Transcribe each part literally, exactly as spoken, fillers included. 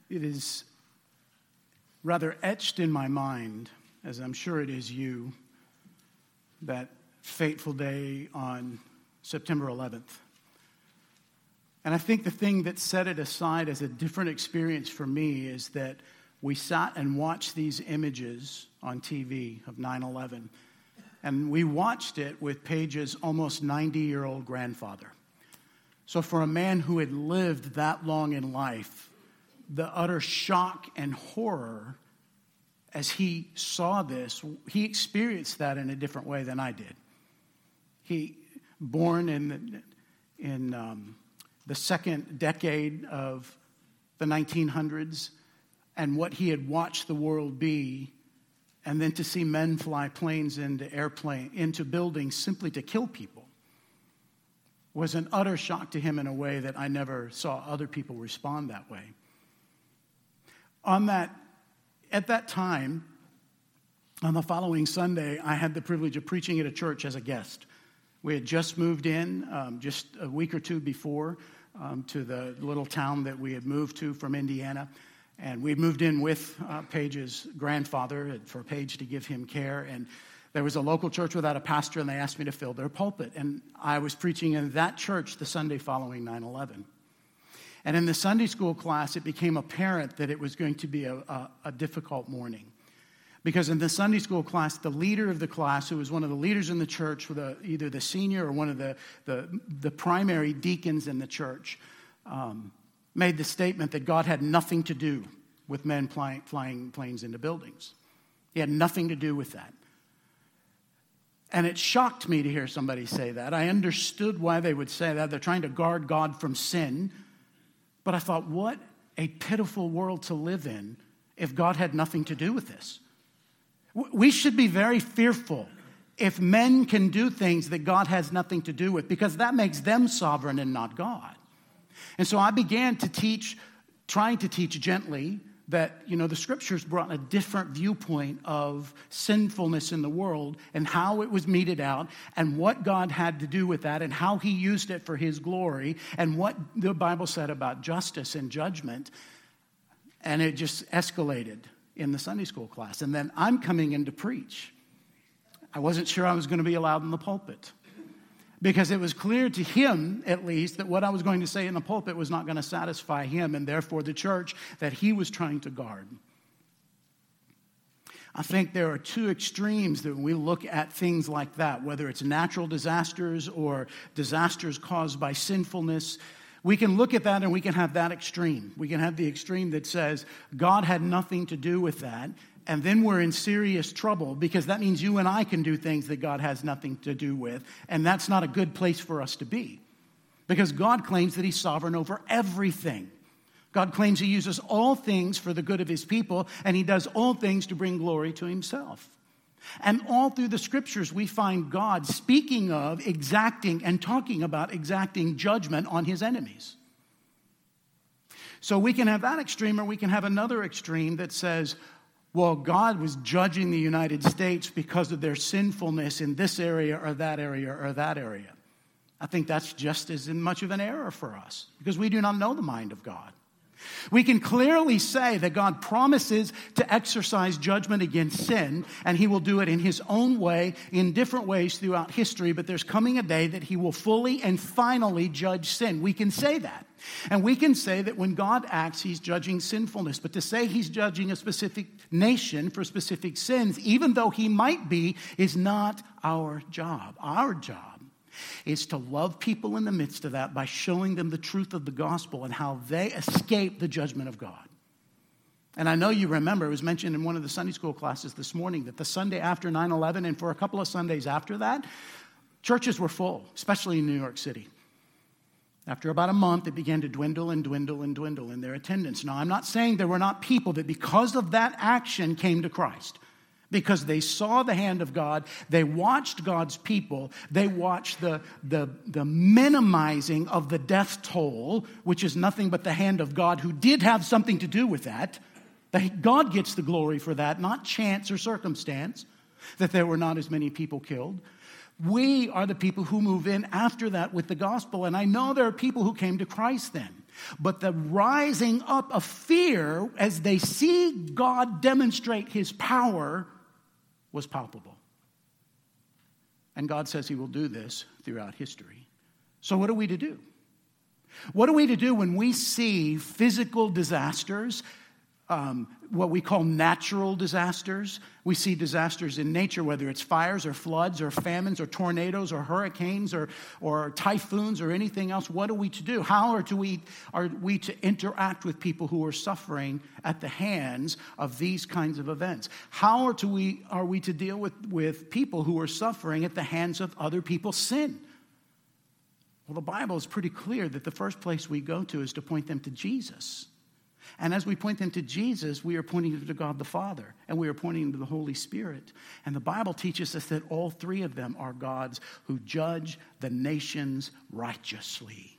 it is rather etched in my mind, as I'm sure it is you, that fateful day on September eleventh. And I think the thing that set it aside as a different experience for me is that we sat and watched these images on T V of nine eleven. And we watched it with Paige's almost ninety-year-old grandfather. So for a man who had lived that long in life, the utter shock and horror as he saw this, he experienced that in a different way than I did. He, born in, in um, the second decade of the nineteen hundreds, and what he had watched the world be, and then to see men fly planes into airplane, into buildings simply to kill people, was an utter shock to him in a way that I never saw other people respond that way. On that, at that time, on the following Sunday, I had the privilege of preaching at a church as a guest. We had just moved in, um, just a week or two before, um, to the little town that we had moved to from Indiana. And we'd moved in with uh, Paige's grandfather for Paige to give him care. And there was a local church without a pastor, and they asked me to fill their pulpit. And I was preaching in that church the Sunday following nine eleven. And in the Sunday school class, it became apparent that it was going to be a, a, a difficult morning. Because in the Sunday school class, the leader of the class, who was one of the leaders in the church, the, either the senior or one of the, the, the primary deacons in the church, um, made the statement that God had nothing to do with men flying, flying planes into buildings. He had nothing to do with that. And it shocked me to hear somebody say that. I understood why they would say that. They're trying to guard God from sin. But I thought, what a pitiful world to live in if God had nothing to do with this. We should be very fearful if men can do things that God has nothing to do with, because that makes them sovereign and not God. And so I began to teach, trying to teach gently, that, you know, the scriptures brought a different viewpoint of sinfulness in the world and how it was meted out and what God had to do with that and how he used it for his glory and what the Bible said about justice and judgment. And it just escalated in the Sunday school class. And then I'm coming in to preach. I wasn't sure I was going to be allowed in the pulpit, because it was clear to him, at least, that what I was going to say in the pulpit was not going to satisfy him and therefore the church that he was trying to guard. I think there are two extremes that when we look at things like that, whether it's natural disasters or disasters caused by sinfulness, we can look at that and we can have that extreme. We can have the extreme that says God had nothing to do with that, and then we're in serious trouble, because that means you and I can do things that God has nothing to do with, and that's not a good place for us to be, because God claims that he's sovereign over everything. God claims he uses all things for the good of his people, and he does all things to bring glory to himself. And all through the scriptures, we find God speaking of exacting and talking about exacting judgment on his enemies. So we can have that extreme, or we can have another extreme that says, well, God was judging the United States because of their sinfulness in this area or that area or that area. I think that's just as much of an error for us, because we do not know the mind of God. We can clearly say that God promises to exercise judgment against sin, and he will do it in his own way, in different ways throughout history, but there's coming a day that he will fully and finally judge sin. We can say that. And we can say that when God acts, he's judging sinfulness. But to say he's judging a specific nation for specific sins, even though he might be, is not our job. Our job is to love people in the midst of that by showing them the truth of the gospel and how they escape the judgment of God. And I know you remember, it was mentioned in one of the Sunday school classes this morning, that the Sunday after nine eleven and for a couple of Sundays after that, churches were full, especially in New York City. After about a month, it began to dwindle and dwindle and dwindle in their attendance. Now, I'm not saying there were not people that because of that action came to Christ, because they saw the hand of God, they watched God's people, they watched the, the, the minimizing of the death toll, which is nothing but the hand of God, who did have something to do with that. That God gets the glory for that, not chance or circumstance, that there were not as many people killed. We are the people who move in after that with the gospel. And I know there are people who came to Christ then. But the rising up of fear as they see God demonstrate his power was palpable. And God says he will do this throughout history. So what are we to do? What are we to do when we see physical disasters, um, what we call natural disasters? We see disasters in nature, whether it's fires or floods or famines or tornadoes or hurricanes or, or typhoons or anything else. What are we to do? How are, to we, are we to interact with people who are suffering at the hands of these kinds of events? How are, to we, are we to deal with, with people who are suffering at the hands of other people's sin? Well, the Bible is pretty clear that the first place we go to is to point them to Jesus. And as we point them to Jesus, we are pointing them to God the Father, and we are pointing them to the Holy Spirit. And the Bible teaches us that all three of them are gods who judge the nations righteously.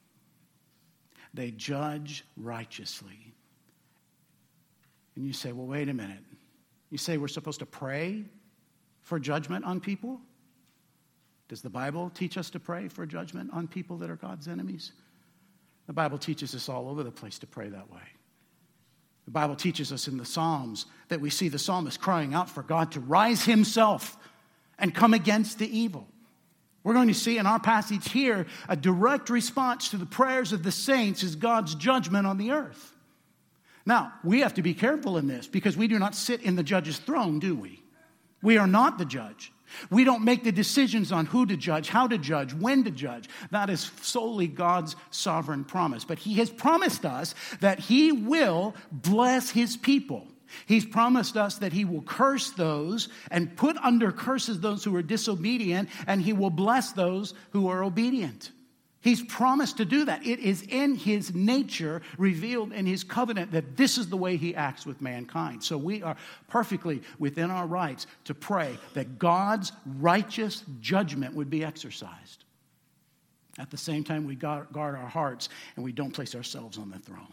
They judge righteously. And you say, well, wait a minute. You say we're supposed to pray for judgment on people? Does the Bible teach us to pray for judgment on people that are God's enemies? The Bible teaches us all over the place to pray that way. The Bible teaches us in the Psalms that we see the psalmist crying out for God to rise himself and come against the evil. We're going to see in our passage here a direct response to the prayers of the saints is God's judgment on the earth. Now, we have to be careful in this because we do not sit in the judge's throne, do we? We are not the judge. We don't make the decisions on who to judge, how to judge, when to judge. That is solely God's sovereign promise. But he has promised us that he will bless his people. He's promised us that he will curse those and put under curses those who are disobedient, and he will bless those who are obedient. He's promised to do that. It is in his nature, revealed in his covenant, that this is the way he acts with mankind. So we are perfectly within our rights to pray that God's righteous judgment would be exercised. At the same time, we guard our hearts and we don't place ourselves on the throne.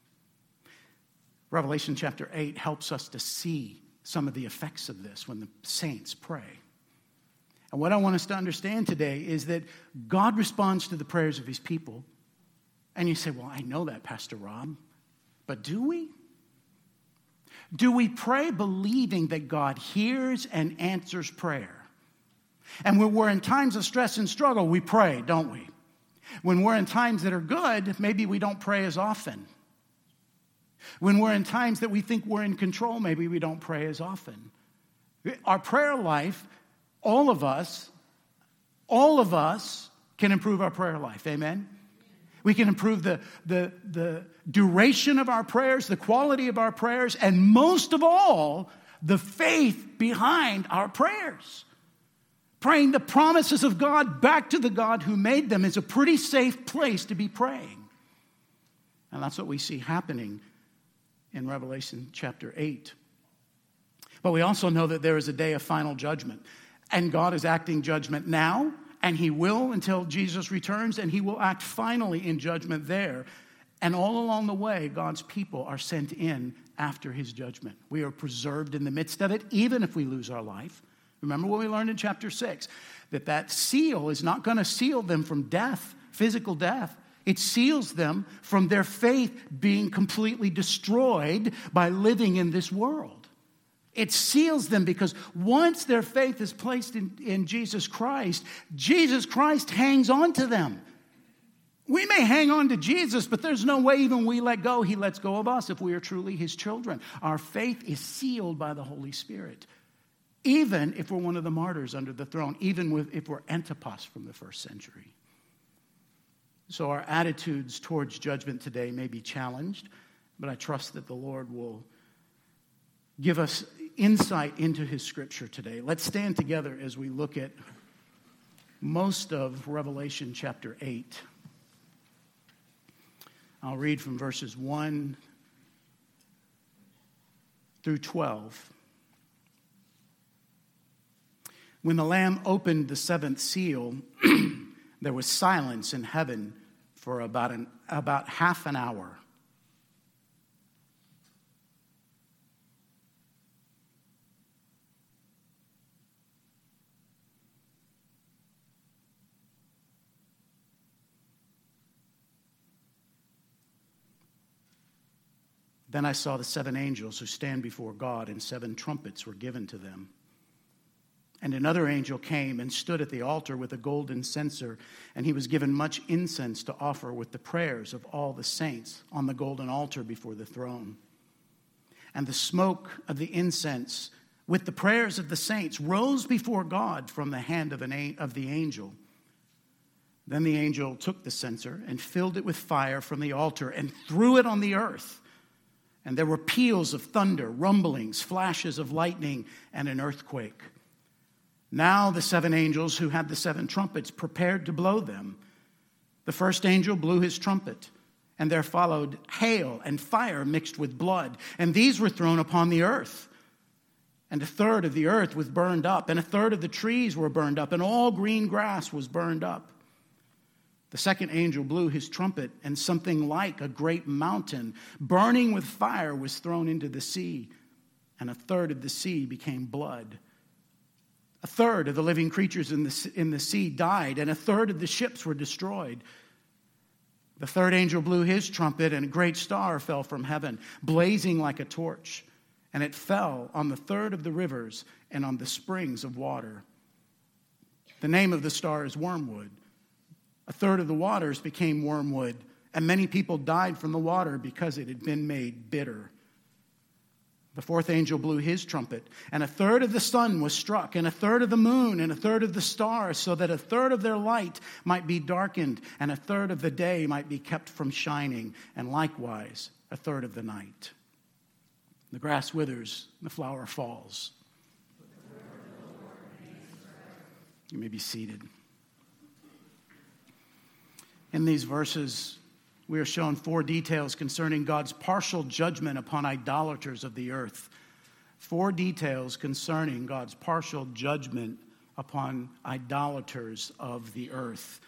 Revelation chapter eight helps us to see some of the effects of this when the saints pray. And what I want us to understand today is that God responds to the prayers of his people. And you say, well, I know that, Pastor Rob. But do we? Do we pray believing that God hears and answers prayer? And when we're in times of stress and struggle, we pray, don't we? When we're in times that are good, maybe we don't pray as often. When we're in times that we think we're in control, maybe we don't pray as often. Our prayer life, all of us, all of us can improve our prayer life. Amen? We can improve the, the, the duration of our prayers, the quality of our prayers, and most of all, the faith behind our prayers. Praying the promises of God back to the God who made them is a pretty safe place to be praying. And that's what we see happening in Revelation chapter eight. But we also know that there is a day of final judgment. And God is acting judgment now, and he will until Jesus returns, and he will act finally in judgment there. And all along the way, God's people are sent in after his judgment. We are preserved in the midst of it, even if we lose our life. Remember what we learned in chapter six, that that seal is not going to seal them from death, physical death. It seals them from their faith being completely destroyed by living in this world. It seals them because once their faith is placed in, in Jesus Christ, Jesus Christ hangs on to them. We may hang on to Jesus, but there's no way even we let go, he lets go of us if we are truly his children. Our faith is sealed by the Holy Spirit. Even if we're one of the martyrs under the throne, even with, if we're Antipas from the first century. So our attitudes towards judgment today may be challenged, but I trust that the Lord will give us insight into his scripture today. Let's stand together as we look at most of Revelation chapter eight. I'll read from verses one through twelve. When the Lamb opened the seventh seal, there was silence in heaven for about an, about half an hour. Then I saw the seven angels who stand before God, and seven trumpets were given to them. And another angel came and stood at the altar with a golden censer, and he was given much incense to offer with the prayers of all the saints on the golden altar before the throne. And the smoke of the incense with the prayers of the saints rose before God from the hand of, an, of the angel. Then the angel took the censer and filled it with fire from the altar and threw it on the earth. And there were peals of thunder, rumblings, flashes of lightning, and an earthquake. Now the seven angels who had the seven trumpets prepared to blow them. The first angel blew his trumpet, and there followed hail and fire mixed with blood, and these were thrown upon the earth. And a third of the earth was burned up, and a third of the trees were burned up, and all green grass was burned up. The second angel blew his trumpet, and something like a great mountain, burning with fire, was thrown into the sea, and a third of the sea became blood. A third of the living creatures in the, in the sea died, and a third of the ships were destroyed. The third angel blew his trumpet, and a great star fell from heaven, blazing like a torch, and it fell on the third of the rivers and on the springs of water. The name of the star is Wormwood. A third of the waters became wormwood, and many people died from the water because it had been made bitter. The fourth angel blew his trumpet, and a third of the sun was struck, and a third of the moon, and a third of the stars, so that a third of their light might be darkened, and a third of the day might be kept from shining, and likewise a third of the night. The grass withers, the flower falls. You may be seated. In these verses, we are shown four details concerning God's partial judgment upon idolaters of the earth. Four details concerning God's partial judgment upon idolaters of the earth.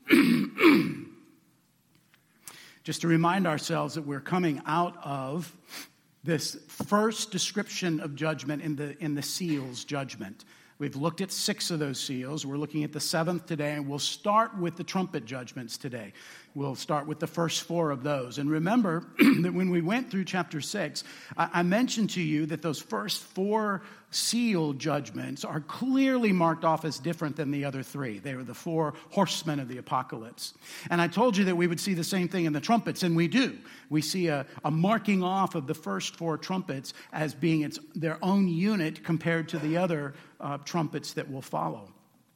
Just to remind ourselves that we're coming out of this first description of judgment in the, in the seals judgment. We've looked at six of those seals. We're looking at the seventh today, and we'll start with the trumpet judgments today. We'll start with the first four of those. And remember that when we went through chapter six, I, I mentioned to you that those first four seal judgments are clearly marked off as different than the other three. They were the four horsemen of the apocalypse. And I told you that we would see the same thing in the trumpets, and we do. We see a, a marking off of the first four trumpets as being its their own unit compared to the other uh, trumpets that will follow.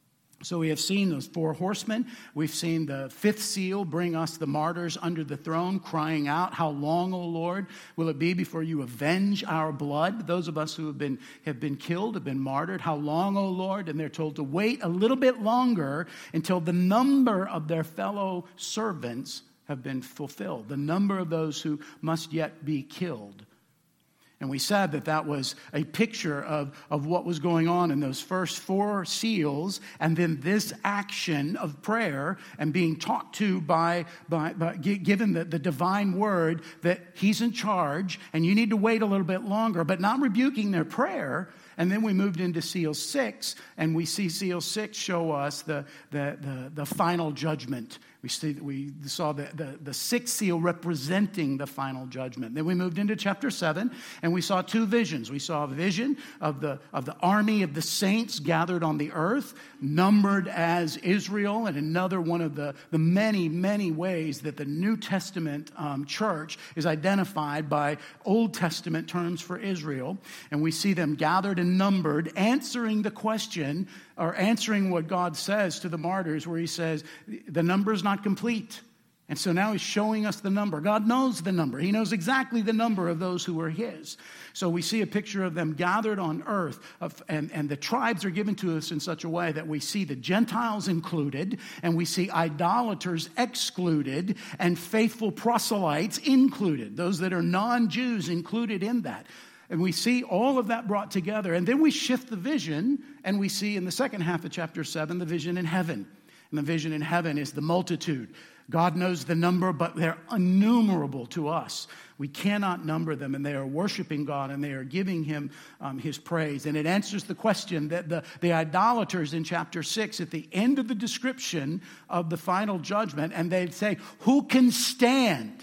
So we have seen those four horsemen. We've seen the fifth seal bring us the martyrs under the throne, crying out, "How long, O Lord, will it be before you avenge our blood?" Those of us who have been have been killed, have been martyred. "How long, O Lord?" And they're told to wait a little bit longer until the number of their fellow servants have been fulfilled, the number of those who must yet be killed. And we said that that was a picture of, of what was going on in those first four seals, and then this action of prayer and being talked to by, by, by given the, the divine word that he's in charge and you need to wait a little bit longer, but not rebuking their prayer. And then we moved into seal six, and we see seal six show us the, the, the, the final judgment. We see we saw the, the, the sixth seal representing the final judgment. Then we moved into chapter seven, and we saw two visions. We saw a vision of the, of the army of the saints gathered on the earth, numbered as Israel, and another one of the, the many, many ways that the New Testament um, church is identified by Old Testament terms for Israel. And we see them gathered and numbered, answering the question, or answering what God says to the martyrs, where he says, the number is not complete. And so now he's showing us the number. God knows the number. He knows exactly the number of those who are his. So we see a picture of them gathered on earth, of, and, and the tribes are given to us in such a way that we see the Gentiles included, and we see idolaters excluded, and faithful proselytes included, those that are non-Jews included in that. And we see all of that brought together. And then we shift the vision, and we see in the second half of chapter seven, the vision in heaven. And the vision in heaven is the multitude. God knows the number, but they're innumerable to us. We cannot number them, and they are worshiping God, and they are giving him um, his praise. And it answers the question that the, the idolaters in chapter six, at the end of the description of the final judgment, and they'd say, who can stand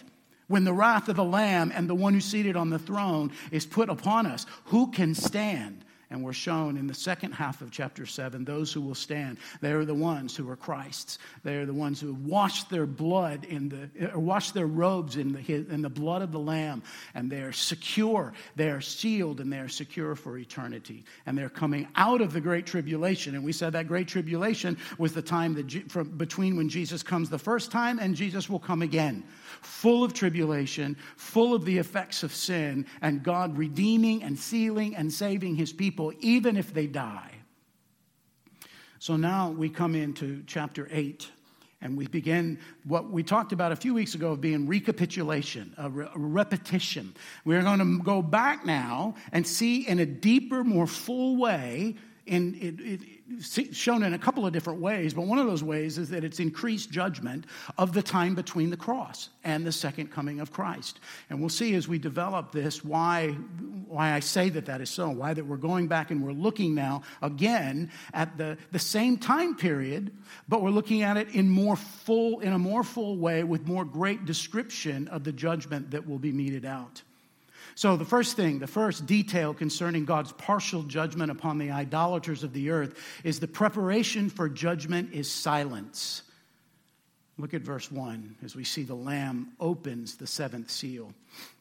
When the wrath of the Lamb and the one who's seated on the throne is put upon us, who can stand? And we're shown in the second half of chapter seven, those who will stand. They are the ones who are Christ's. They are the ones who have washed their blood in the, or washed their robes in the, in the blood of the Lamb. And they are secure, they are sealed, and they are secure for eternity. And they're coming out of the great tribulation. And we said that great tribulation was the time that from between when Jesus comes the first time and Jesus will come again. Full of tribulation, full of the effects of sin, and God redeeming and sealing and saving his people, even if they die. So now we come into chapter eight, and we begin what we talked about a few weeks ago of being recapitulation, a, re- a repetition. We're going to go back now and see in a deeper, more full way, in it, it, shown in a couple of different ways, but one of those ways is that it's increased judgment of the time between the cross and the second coming of Christ. And we'll see as we develop this why, why I say that that is so, why that we're going back and we're looking now again at the, the same time period, but we're looking at it in more full, in a more full way with more great description of the judgment that will be meted out. So the first thing, the first detail concerning God's partial judgment upon the idolaters of the earth is the preparation for judgment is silence. Look at verse one as we see the Lamb opens the seventh seal.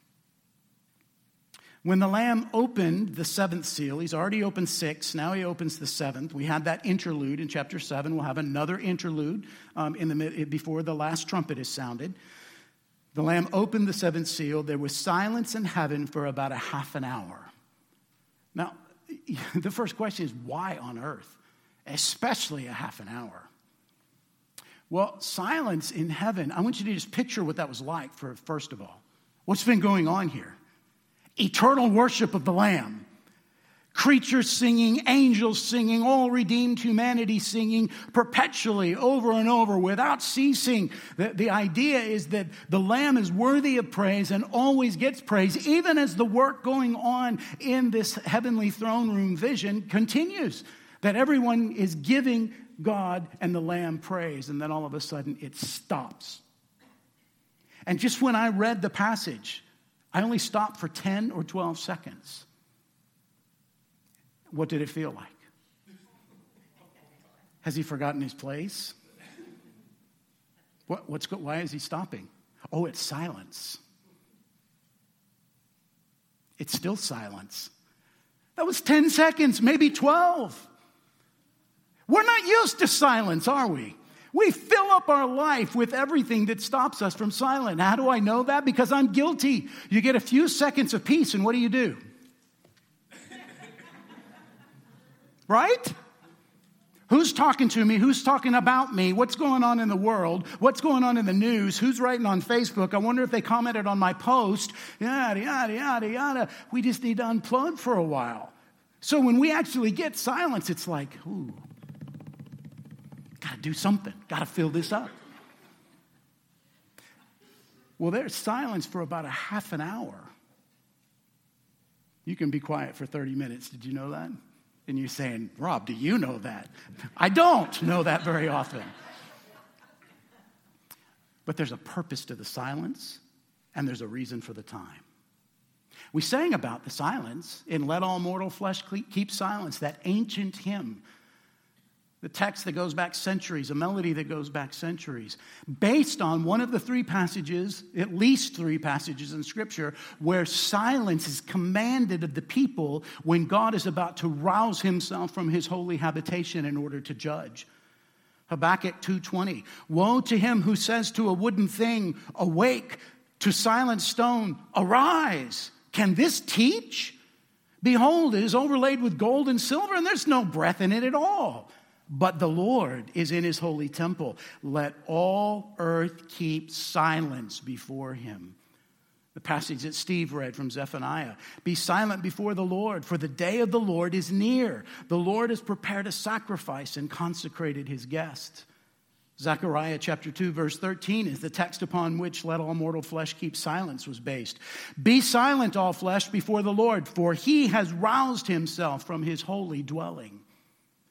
When the Lamb opened the seventh seal, he's already opened six, now he opens the seventh. We had that interlude in chapter seven. We'll have another interlude um, in the before the last trumpet is sounded. The Lamb opened the seventh seal. There was silence in heaven for about a half an hour. Now, the first question is, why on earth? Especially a half an hour. Well, silence in heaven, I want you to just picture what that was like, for first of all. What's been going on here? Eternal worship of the Lamb. Creatures singing, angels singing, all redeemed humanity singing perpetually over and over without ceasing. The, the idea is that the Lamb is worthy of praise and always gets praise, even as the work going on in this heavenly throne room vision continues. That everyone is giving God and the Lamb praise, and then all of a sudden it stops. And just when I read the passage, I only stopped for ten or twelve seconds. What did it feel like? Has he forgotten his place? What, what's why is he stopping? Oh, it's silence. It's still silence. That was ten seconds, maybe twelve. We're not used to silence, are we? We fill up our life with everything that stops us from silence. How do I know that? Because I'm guilty. You get a few seconds of peace, and what do you do? Right? Who's talking to me? Who's talking about me? What's going on in the world? What's going on in the news? Who's writing on Facebook? I wonder if they commented on my post. Yada, yada, yada, yada. We just need to unplug for a while. So when we actually get silence, it's like, ooh, got to do something. Got to fill this up. Well, there's silence for about a half an hour. You can be quiet for thirty minutes. Did you know that? And you're saying, Rob, do you know that? I don't know that very often. But there's a purpose to the silence, and there's a reason for the time. We sang about the silence in Let All Mortal Flesh Keep Silence, that ancient hymn. The text that goes back centuries, a melody that goes back centuries, based on one of the three passages, at least three passages in Scripture, where silence is commanded of the people when God is about to rouse himself from his holy habitation in order to judge. Habakkuk two twenty, woe to him who says to a wooden thing, awake, to silent stone, arise. Can this teach? Behold, it is overlaid with gold and silver, and there's no breath in it at all. But the Lord is in his holy temple. Let all earth keep silence before him. The passage that Steve read from Zephaniah. Be silent before the Lord, for the day of the Lord is near. The Lord has prepared a sacrifice and consecrated his guest. Zechariah chapter two, verse thirteen is the text upon which let all mortal flesh keep silence was based. Be silent, all flesh, before the Lord, for he has roused himself from his holy dwelling.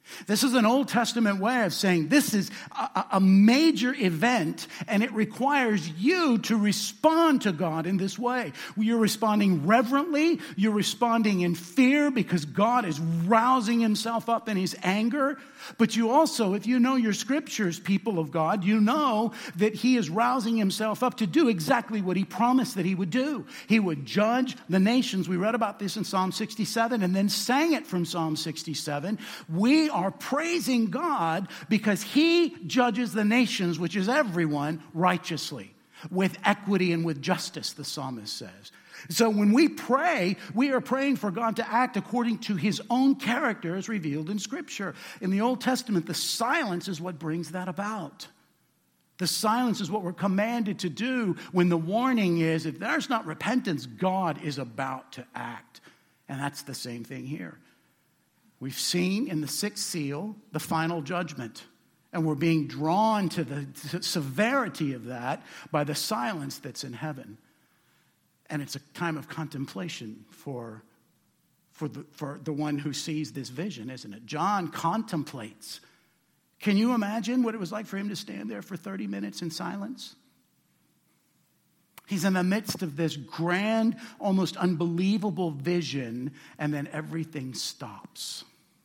This is an Old Testament way of saying this is a, a major event, and it requires you to respond to God in this way. You're responding reverently. You're responding in fear because God is rousing himself up in his anger. But you also, if you know your scriptures, people of God, you know that he is rousing himself up to do exactly what he promised that he would do. He would judge the nations. We read about this in Psalm sixty-seven and then sang it from Psalm sixty-seven. We are praising God because he judges the nations, which is everyone, righteously, with equity and with justice, the psalmist says. So when we pray, we are praying for God to act according to his own character as revealed in Scripture. In the Old Testament, the silence is what brings that about. The silence is what we're commanded to do when the warning is, if there's not repentance, God is about to act. And that's the same thing here. We've seen in the sixth seal the final judgment. And we're being drawn to the severity of that by the silence that's in heaven. And it's a time of contemplation for, for, the, for the one who sees this vision, isn't it? John contemplates. Can you imagine what it was like for him to stand there for thirty minutes in silence? He's in the midst of this grand, almost unbelievable vision, and then everything stops.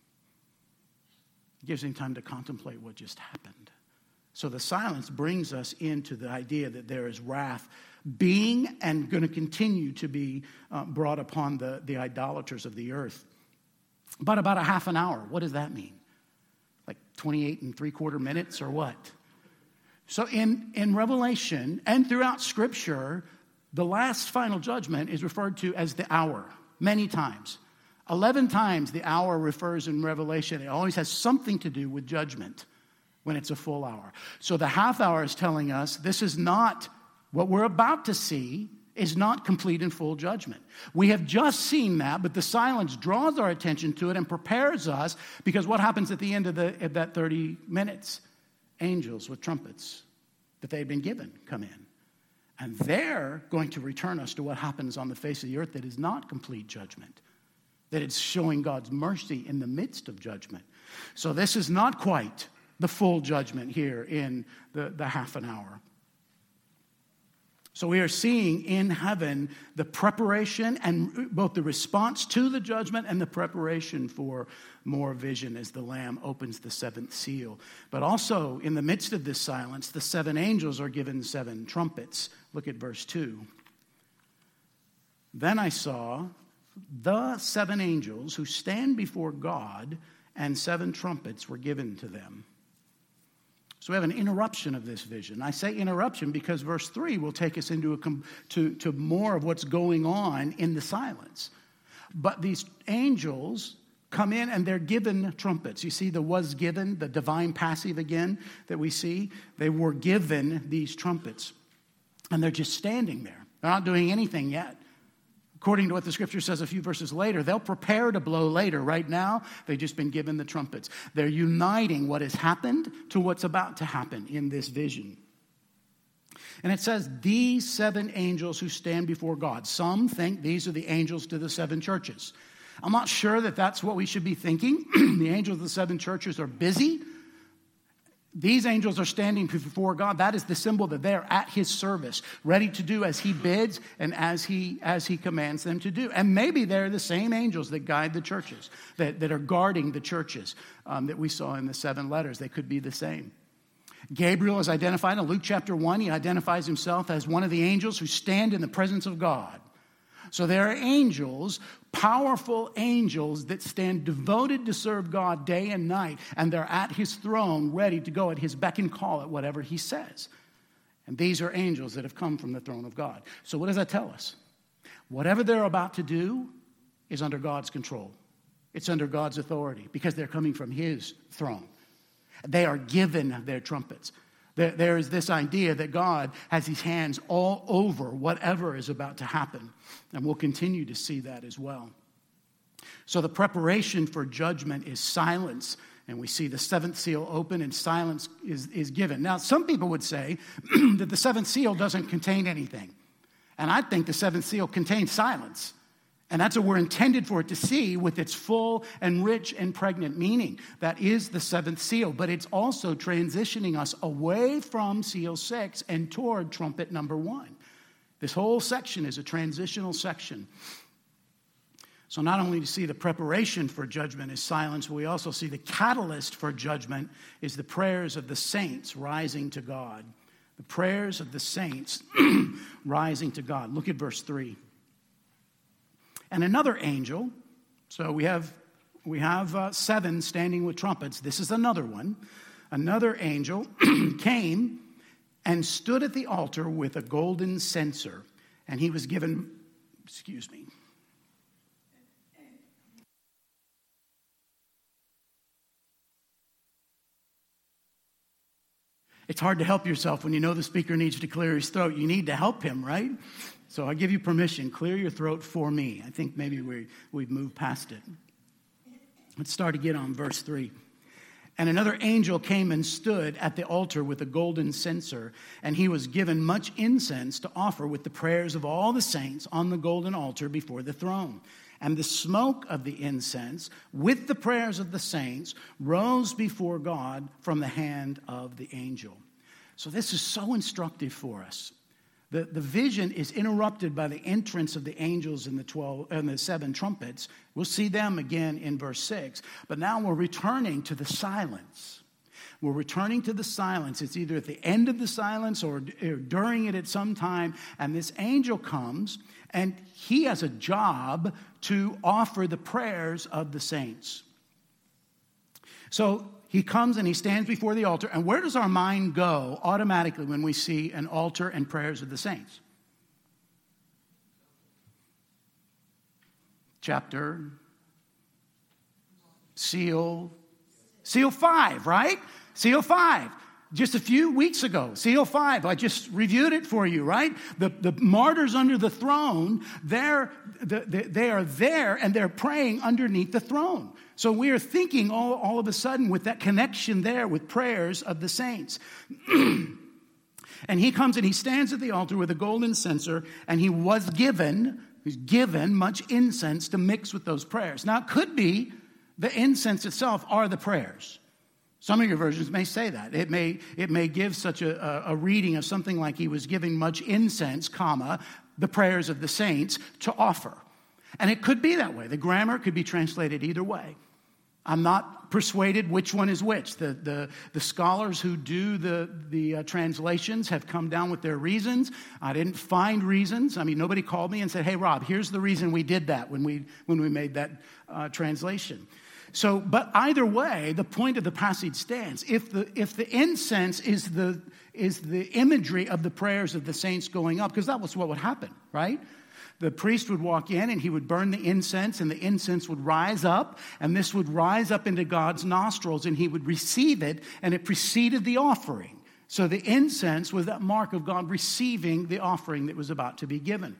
It gives him time to contemplate what just happened. So the silence brings us into the idea that there is wrath being and going to continue to be uh, brought upon the, the idolaters of the earth. But about a half an hour, what does that mean? Like twenty-eight and three quarter minutes or what? So in, in Revelation and throughout Scripture, the last final judgment is referred to as the hour many times. Eleven times the hour refers in Revelation. It always has something to do with judgment when it's a full hour. So the half hour is telling us this is not, what we're about to see is not complete and full judgment. We have just seen that, but the silence draws our attention to it and prepares us, because what happens at the end of, the, of that thirty minutes? Angels with trumpets that they've been given come in. And they're going to return us to what happens on the face of the earth that is not complete judgment, that it's showing God's mercy in the midst of judgment. So this is not quite the full judgment here in the, the half an hour. So we are seeing in heaven the preparation and both the response to the judgment and the preparation for more vision as the Lamb opens the seventh seal. But also in the midst of this silence, the seven angels are given seven trumpets. Look at verse two. Then I saw the seven angels who stand before God, and seven trumpets were given to them. So we have an interruption of this vision. I say interruption because verse three will take us into a, to, to more of what's going on in the silence. But these angels come in and they're given trumpets. You see the was given, the divine passive again that we see. They were given these trumpets. And they're just standing there. They're not doing anything yet. According to what the scripture says a few verses later, they'll prepare to blow later. Right now, they've just been given the trumpets. They're uniting what has happened to what's about to happen in this vision. And it says, these seven angels who stand before God. Some think these are the angels to the seven churches. I'm not sure that that's what we should be thinking. The angels of the seven churches are busy. These angels are standing before God. That is the symbol that they're at his service, ready to do as he bids and as he as he commands them to do. And maybe they're the same angels that guide the churches, that, that are guarding the churches um, that we saw in the seven letters. They could be the same. Gabriel is identified in Luke chapter one. He identifies himself as one of the angels who stand in the presence of God. So there are angels, powerful angels that stand devoted to serve God day and night, and they're at his throne ready to go at his beck and call at whatever he says. And these are angels that have come from the throne of God. So what does that tell us? Whatever they're about to do is under God's control. It's under God's authority because they're coming from his throne. They are given their trumpets. There, there is this idea that God has his hands all over whatever is about to happen. And we'll continue to see that as well. So the preparation for judgment is silence. And we see the seventh seal open and silence is, is given. Now, some people would say that the seventh seal doesn't contain anything. And I think the seventh seal contains silence. And that's what we're intended for it to see with its full and rich and pregnant meaning. That is the seventh seal, but it's also transitioning us away from seal six and toward trumpet number one. This whole section is a transitional section. So not only do you see the preparation for judgment is silence, we also see the catalyst for judgment is the prayers of the saints rising to God. The prayers of the saints rising to God. Look at verse three. And another angel, so we have we have uh, seven standing with trumpets. This is another one. Another angel came and stood at the altar with a golden censer, and he was given, excuse me. It's hard to help yourself when you know the speaker needs to clear his throat. You need to help him, right? So I give you permission. Clear your throat for me. I think maybe we, we've moved past it. Let's start again on verse three. And another angel came and stood at the altar with a golden censer, and he was given much incense to offer with the prayers of all the saints on the golden altar before the throne. And the smoke of the incense, with the prayers of the saints, rose before God from the hand of the angel. So this is so instructive for us. The, the vision is interrupted by the entrance of the angels in the twelve and the seven trumpets. We'll see them again in verse six. But now we're returning to the silence. We're returning to the silence. It's either at the end of the silence or, or during it at some time. And this angel comes, and he has a job to offer the prayers of the saints. So he comes and he stands before the altar. And where does our mind go automatically when we see an altar and prayers of the saints? Chapter, seal, seal five, right? Seal five. Just a few weeks ago, seal five, I just reviewed it for you, right? The, the martyrs under the throne, they're, the, the, they are there and they're praying underneath the throne. So we are thinking all, all of a sudden with that connection there with prayers of the saints. And he comes and he stands at the altar with a golden censer, and he was given, he's given much incense to mix with those prayers. Now it could be the incense itself are the prayers. Some of your versions may say that. It may, it may give such a, a reading of something like he was giving much incense, comma, the prayers of the saints to offer. And it could be that way. The grammar could be translated either way. I'm not persuaded which one is which. The, the, the scholars who do the, the uh, translations have come down with their reasons. I didn't find reasons. I mean, nobody called me and said, hey, Rob, here's the reason we did that when we, when we made that uh, translation. So, but either way, the point of the passage stands. If the if the incense is the is the imagery of the prayers of the saints going up, because that was what would happen, right? The priest would walk in and he would burn the incense, and the incense would rise up, and this would rise up into God's nostrils, and he would receive it, and it preceded the offering. So the incense was that mark of God receiving the offering that was about to be given.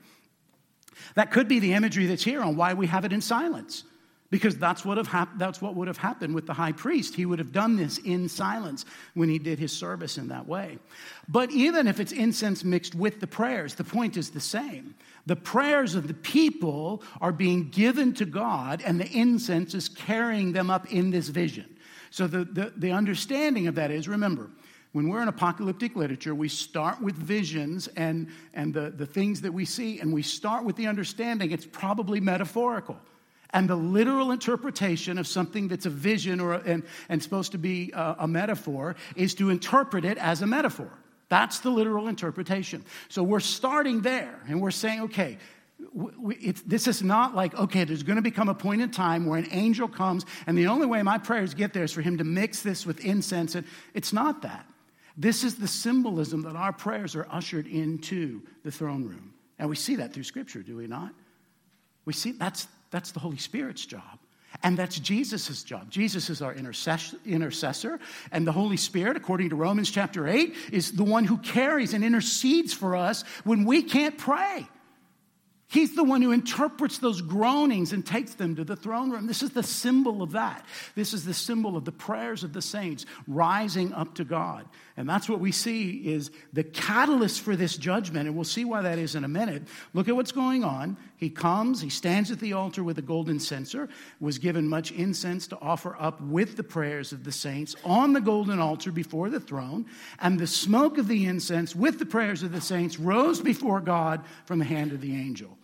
That could be the imagery that's here on why we have it in silence. Because that's what, have hap- that's what would have happened with the high priest. He would have done this in silence when he did his service in that way. But even if it's incense mixed with the prayers, the point is the same. The prayers of the people are being given to God, and the incense is carrying them up in this vision. So the, the, the understanding of that is, remember, when we're in apocalyptic literature, we start with visions and, and the, the things that we see, and we start with the understanding it's probably metaphorical. And the literal interpretation of something that's a vision or a, and, and supposed to be a, a metaphor is to interpret it as a metaphor. That's the literal interpretation. So we're starting there, and we're saying, okay, we, it's, this is not like, okay, there's going to become a point in time where an angel comes, and the only way my prayers get there is for him to mix this with incense. And it's not that. This is the symbolism that our prayers are ushered into the throne room. And we see that through Scripture, do we not? We see that's That's the Holy Spirit's job. And that's Jesus' job. Jesus is our intercess- intercessor. And the Holy Spirit, according to Romans chapter eight, is the one who carries and intercedes for us when we can't pray. He's the one who interprets those groanings and takes them to the throne room. This is the symbol of that. This is the symbol of the prayers of the saints rising up to God. And that's what we see is the catalyst for this judgment, and we'll see why that is in a minute. Look at what's going on. He comes, he stands at the altar with a golden censer, was given much incense to offer up with the prayers of the saints on the golden altar before the throne, and the smoke of the incense with the prayers of the saints rose before God from the hand of the angel.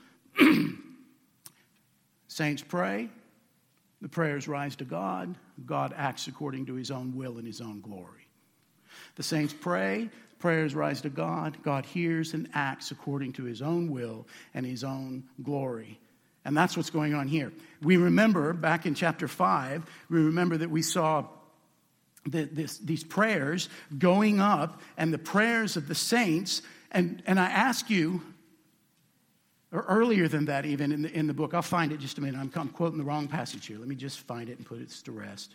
Saints pray, the prayers rise to God, God acts according to his own will and his own glory. The saints pray, prayers rise to God, God hears and acts according to his own will and his own glory. And that's what's going on here. We remember back in chapter five, we remember that we saw the, this, these prayers going up and the prayers of the saints. And, and I ask you, or earlier than that even in the, in the book, I'll find it just a minute. I'm, I'm quoting the wrong passage here. Let me just find it and put it to rest.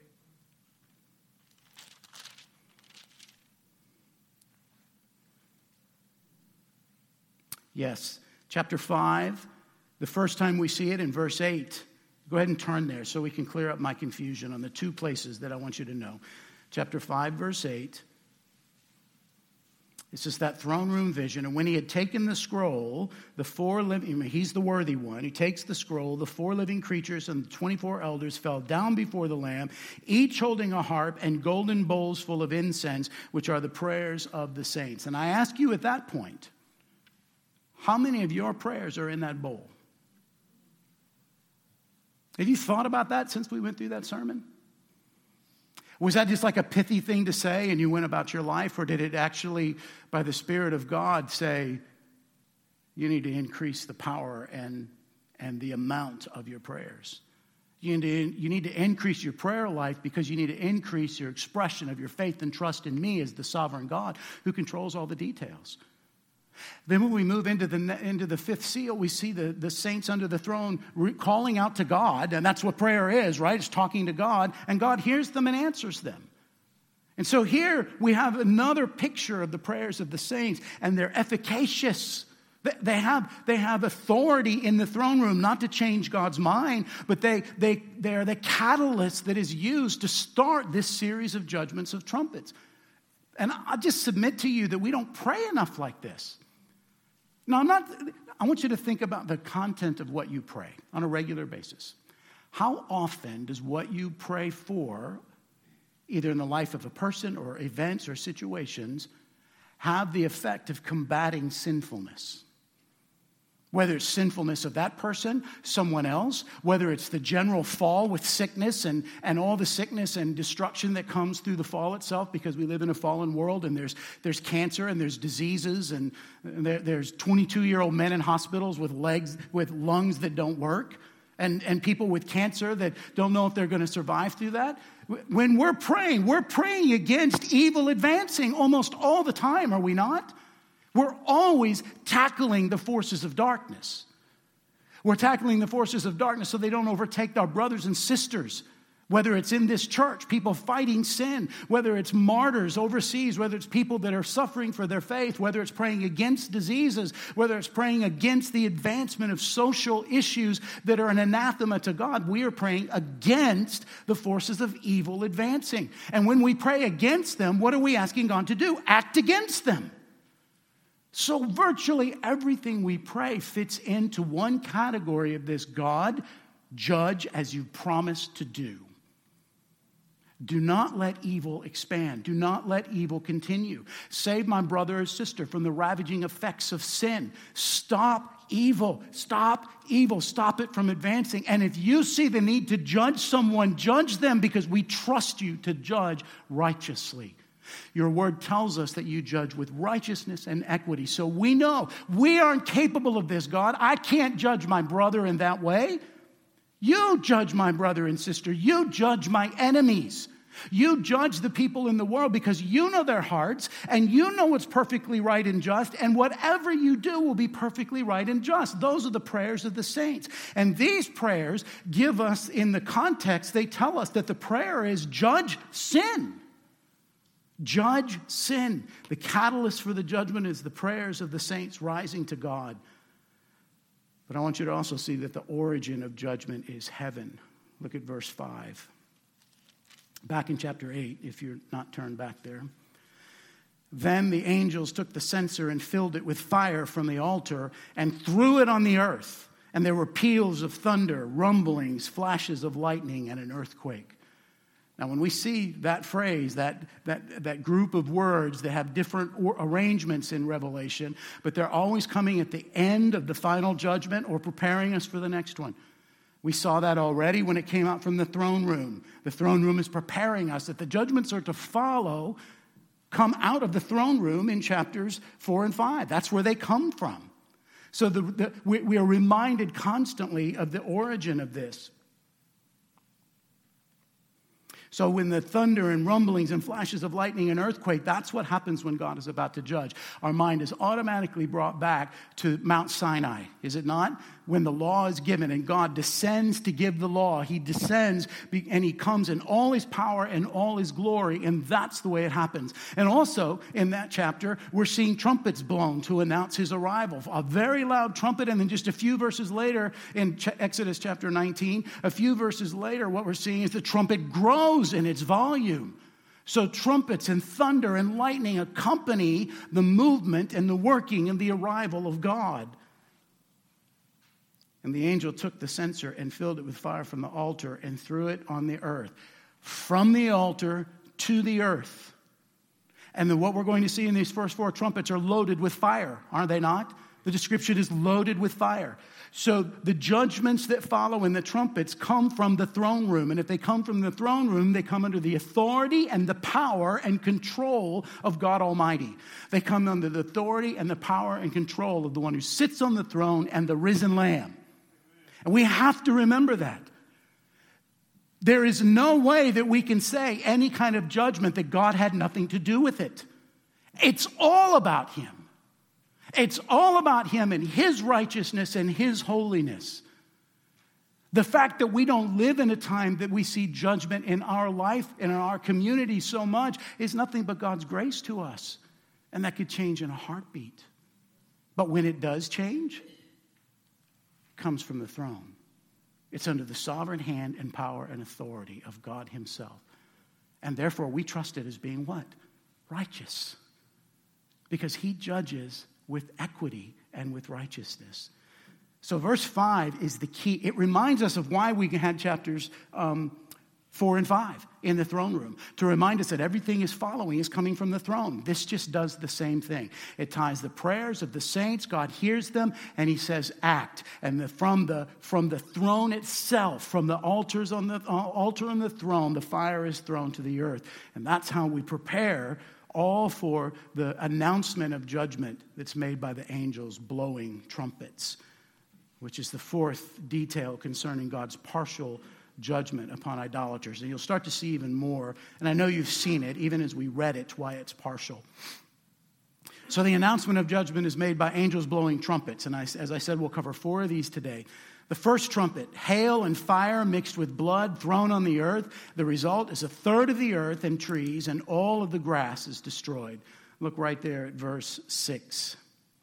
Yes, chapter five, the first time we see it in verse eight. Go ahead and turn there so we can clear up my confusion on the two places that I want you to know. Chapter five, verse eight. It's just that throne room vision. And when he had taken the scroll, the four living, he's the worthy one. He takes the scroll, the four living creatures and the twenty-four elders fell down before the Lamb, each holding a harp and golden bowls full of incense, which are the prayers of the saints. And I ask you at that point, how many of your prayers are in that bowl? Have you thought about that since we went through that sermon? Was that just like a pithy thing to say and you went about your life? Or did it actually, by the Spirit of God, say, you need to increase the power and, and the amount of your prayers? You need, to, you need to increase your prayer life because you need to increase your expression of your faith and trust in me as the sovereign God who controls all the details. Then when we move into the into the fifth seal, we see the, the saints under the throne re- calling out to God, and that's what prayer is, right? It's talking to God, and God hears them and answers them. And so here we have another picture of the prayers of the saints, and they're efficacious. They, they have they have authority in the throne room, not to change God's mind, but they they they are the catalyst that is used to start this series of judgments of trumpets. And I just submit to you that we don't pray enough like this. Now, I'm not, I want you to think about the content of what you pray on a regular basis. How often does what you pray for, either in the life of a person or events or situations, have the effect of combating sinfulness? Whether it's sinfulness of that person, someone else, whether it's the general fall with sickness and, and all the sickness and destruction that comes through the fall itself, because we live in a fallen world and there's there's cancer and there's diseases and there, there's twenty-two-year-old men in hospitals with legs, with lungs that don't work, and, and people with cancer that don't know if they're going to survive through that. When we're praying, we're praying against evil advancing almost all the time, are we not? We're always tackling the forces of darkness. We're tackling the forces of darkness so they don't overtake our brothers and sisters, whether it's in this church, people fighting sin, whether it's martyrs overseas, whether it's people that are suffering for their faith, whether it's praying against diseases, whether it's praying against the advancement of social issues that are an anathema to God. We are praying against the forces of evil advancing. And when we pray against them, what are we asking God to do? Act against them. So virtually everything we pray fits into one category of this: God, judge as you promised to do. Do not let evil expand. Do not let evil continue. Save my brother or sister from the ravaging effects of sin. Stop evil. Stop evil. Stop it from advancing. And if you see the need to judge someone, judge them, because we trust you to judge righteously. Your word tells us that you judge with righteousness and equity. So we know we aren't capable of this, God. I can't judge my brother in that way. You judge my brother and sister. You judge my enemies. You judge the people in the world because you know their hearts and you know what's perfectly right and just, and whatever you do will be perfectly right and just. Those are the prayers of the saints. And these prayers give us, in the context, they tell us that the prayer is judge sin. Judge sin. The catalyst for the judgment is the prayers of the saints rising to God. But I want you to also see that the origin of judgment is heaven. Look at verse five. Back in chapter eight, if you're not turned back there. Then the angels took the censer and filled it with fire from the altar and threw it on the earth. And there were peals of thunder, rumblings, flashes of lightning, and an earthquake. Now, when we see that phrase, that, that, that group of words that have different arrangements in Revelation, but they're always coming at the end of the final judgment or preparing us for the next one. We saw that already when it came out from the throne room. The throne room is preparing us that the judgments are to follow, come out of the throne room in chapters four and five. That's where they come from. So the, the, we, we are reminded constantly of the origin of this. So when the thunder and rumblings and flashes of lightning and earthquake, that's what happens when God is about to judge. Our mind is automatically brought back to Mount Sinai, is it not? When the law is given and God descends to give the law, he descends and he comes in all his power and all his glory, and that's the way it happens. And also in that chapter, we're seeing trumpets blown to announce his arrival. A very loud trumpet, and then just a few verses later in Exodus chapter nineteen, a few verses later, what we're seeing is the trumpet grows in its volume. So trumpets and thunder and lightning accompany the movement and the working and the arrival of God. And the angel took the censer and filled it with fire from the altar and threw it on the earth. From the altar to the earth. And then what we're going to see in these first four trumpets are loaded with fire, aren't they not? The description is loaded with fire. So the judgments that follow in the trumpets come from the throne room. And if they come from the throne room, they come under the authority and the power and control of God Almighty. They come under the authority and the power and control of the one who sits on the throne and the risen Lamb. And we have to remember that. There is no way that we can say any kind of judgment that God had nothing to do with it. It's all about him. It's all about him and his righteousness and his holiness. The fact that we don't live in a time that we see judgment in our life and in our community so much is nothing but God's grace to us. And that could change in a heartbeat. But when it does change, comes from the throne. It's under the sovereign hand and power and authority of God himself. And therefore we trust it as being what? Righteous. Because he judges with equity and with righteousness. So verse five is the key. It reminds us of why we had chapters um, four and five in the throne room, to remind us that everything is following, is coming from the throne. This just does the same thing. It ties the prayers of the saints. God hears them, and he says, act. And the, from the from the throne itself, from the altars on the uh, altar on the throne, the fire is thrown to the earth. And that's how we prepare all for the announcement of judgment that's made by the angels blowing trumpets, which is the fourth detail concerning God's partial judgment upon idolaters. And you'll start to see even more, and I know you've seen it, even as we read it, why it's partial. So the announcement of judgment is made by angels blowing trumpets, and I, as I said, we'll cover four of these today. The first trumpet, hail and fire mixed with blood thrown on the earth. The result is a third of the earth and trees and all of the grass is destroyed. Look right there at verse six.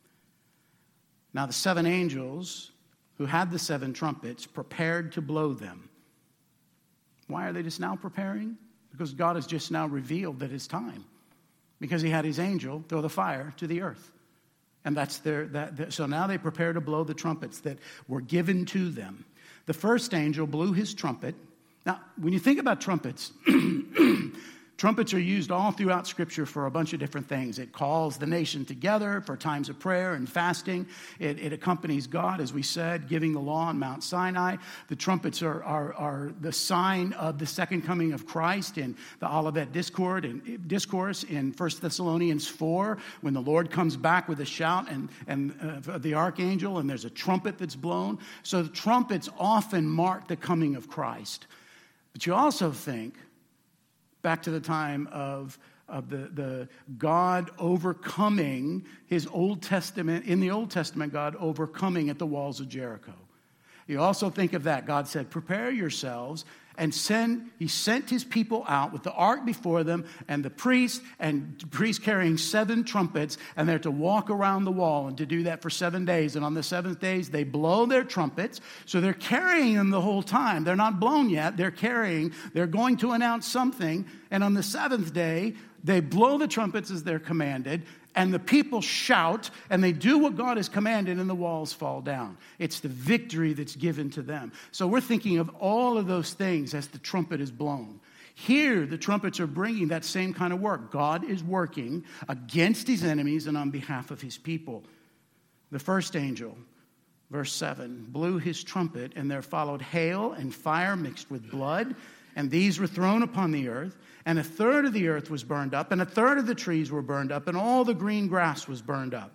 Now the seven angels who had the seven trumpets prepared to blow them. Why are they just now preparing? Because God has just now revealed that it's time. Because he had his angel throw the fire to the earth. And that's their, that, that, so now they prepare to blow the trumpets that were given to them. The first angel blew his trumpet. Now, when you think about trumpets, trumpets are used all throughout Scripture for a bunch of different things. It calls the nation together for times of prayer and fasting. It, it accompanies God, as we said, giving the law on Mount Sinai. The trumpets are, are, are the sign of the second coming of Christ in the Olivet Discord and Discourse in First Thessalonians four, when the Lord comes back with a shout and, and uh, the archangel, and there's a trumpet that's blown. So the trumpets often mark the coming of Christ. But you also think, back to the time of, of the, the God overcoming his Old Testament, in the Old Testament, God overcoming at the walls of Jericho. You also think of that. God said, prepare yourselves, and send. He sent his people out with the ark before them and the priests, and priests carrying seven trumpets, and they're to walk around the wall and to do that for seven days. And on the seventh days, they blow their trumpets. So they're carrying them the whole time. They're not blown yet. They're carrying. They're going to announce something. And on the seventh day, They blow the trumpets as they're commanded, and the people shout, and they do what God has commanded, and the walls fall down. It's the victory that's given to them. So we're thinking of all of those things as the trumpet is blown. Here, the trumpets are bringing that same kind of work. God is working against his enemies and on behalf of his people. The first angel, verse seven, blew his trumpet, and there followed hail and fire mixed with blood, and these were thrown upon the earth, and a third of the earth was burned up, and a third of the trees were burned up, and all the green grass was burned up.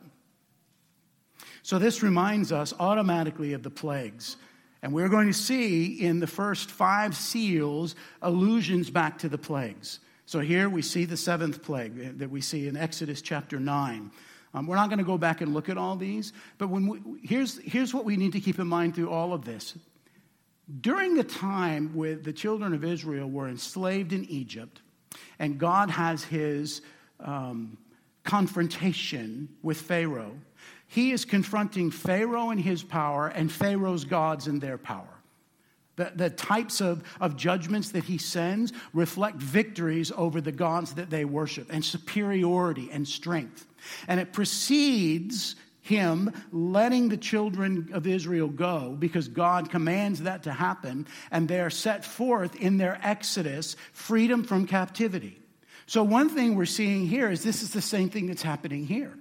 So this reminds us automatically of the plagues. And we're going to see in the first five seals allusions back to the plagues. So here we see the seventh plague that we see in Exodus chapter nine. Um, we're not going to go back and look at all these, but when we, here's, here's what we need to keep in mind through all of this. During the time when the children of Israel were enslaved in Egypt, and God has his um, confrontation with Pharaoh, he is confronting Pharaoh and his power and Pharaoh's gods and their power. The, the types of, of judgments that he sends reflect victories over the gods that they worship and superiority and strength. And it precedes him letting the children of Israel go because God commands that to happen, and they are set forth in their exodus, freedom from captivity. So one thing we're seeing here is this is the same thing that's happening here.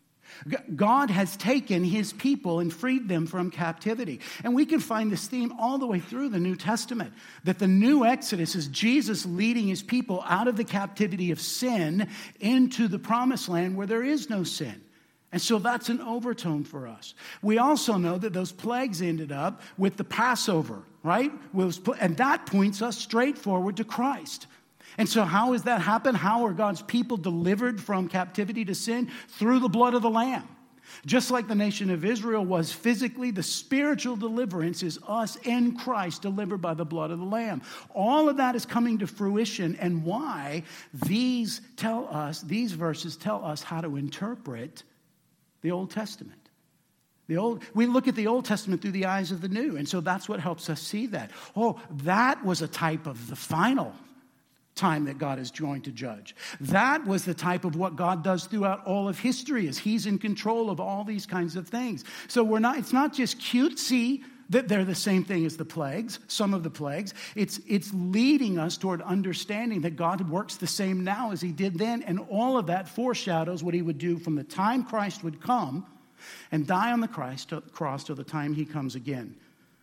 God has taken his people and freed them from captivity. And we can find this theme all the way through the New Testament, that the new Exodus is Jesus leading his people out of the captivity of sin into the promised land where there is no sin. And so that's an overtone for us. We also know that those plagues ended up with the Passover, right? And that points us straight forward to Christ. And so how has that happened? How are God's people delivered from captivity to sin? Through the blood of the Lamb. Just like the nation of Israel was physically, the spiritual deliverance is us in Christ delivered by the blood of the Lamb. All of that is coming to fruition, and why these tell us, these verses tell us how to interpret the Old Testament. The old, we look at the Old Testament through the eyes of the New, and so that's what helps us see that. Oh, that was a type of the final time that God is going to judge. That was the type of what God does throughout all of history, as he's in control of all these kinds of things. So we're not, it's not just cutesy that they're the same thing as the plagues, some of the plagues. It's, it's leading us toward understanding that God works the same now as he did then, and all of that foreshadows what he would do from the time Christ would come and die on the Christ, cross till the time he comes again.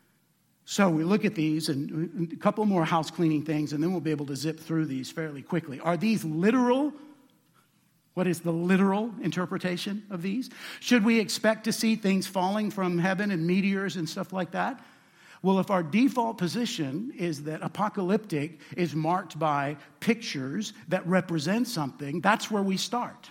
So we look at these, and a couple more house cleaning things, and then we'll be able to zip through these fairly quickly. Are these literal? What is the literal interpretation of these? Should we expect to see things falling from heaven and meteors and stuff like that? Well, if our default position is that apocalyptic is marked by pictures that represent something, that's where we start.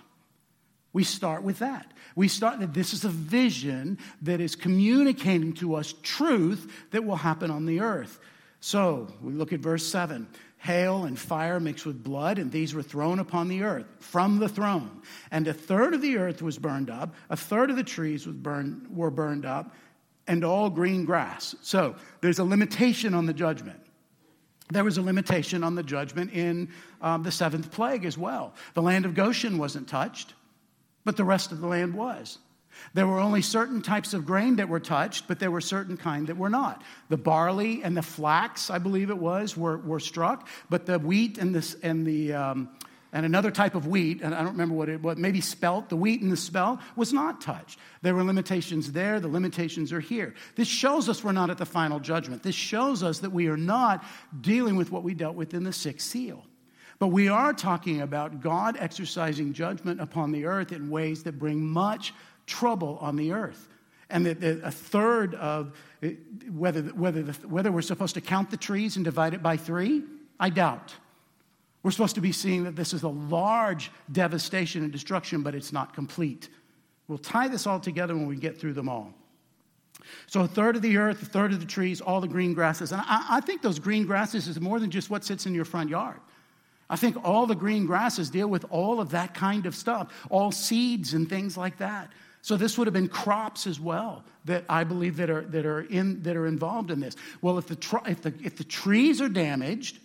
We start with that. We start that this is a vision that is communicating to us truth that will happen on the earth. So we look at verse seven. Hail and fire mixed with blood, and these were thrown upon the earth from the throne. And a third of the earth was burned up, a third of the trees was burned, were burned up, and all green grass. So there's a limitation on the judgment. There was a limitation on the judgment in um, the seventh plague as well. The land of Goshen wasn't touched, but the rest of the land was. There were only certain types of grain that were touched, but there were certain kind that were not. The barley and the flax, I believe it was, were, were struck, but the wheat and this and the um, and another type of wheat, and I don't remember what it was, maybe spelt, the wheat and the spelt was not touched. There were limitations there, the limitations are here. This shows us we're not at the final judgment. This shows us that we are not dealing with what we dealt with in the sixth seal. But we are talking about God exercising judgment upon the earth in ways that bring much trouble on the earth. And that a third of, whether, whether, the, whether we're supposed to count the trees and divide it by three, I doubt. We're supposed to be seeing that this is a large devastation and destruction, but it's not complete. We'll tie this all together when we get through them all. So a third of the earth, a third of the trees, all the green grasses. And I, I think those green grasses is more than just what sits in your front yard. I think all the green grasses deal with all of that kind of stuff, all seeds and things like that. So this would have been crops as well that I believe that are that are in that are involved in this. Well, if the if the if the trees are damaged